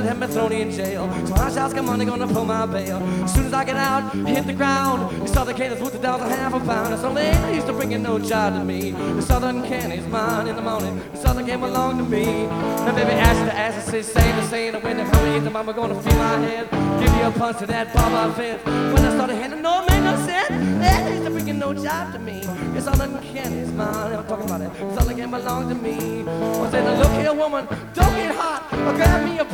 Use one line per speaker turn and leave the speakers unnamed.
have me thrown in jail. So I shall get money, gonna pull my bail. As soon as I get out, hit the ground. The Southern Candy's worth $1.50 a pound. So they used to bring in no job to me. The Southern Candy's mine in the morning. The Southern Candy belong to me. Now baby, ask to ask, say to say, and when they come in, the mama gonna feel my head. Give you a punch to that Bob fence. When I started handing, no, it made no sense. They used to bring in no job to me. The Southern Candy's mine. I'm talking about it. The Southern Candy belong to me. I said, now look here, woman, don't get hot. Or grab me a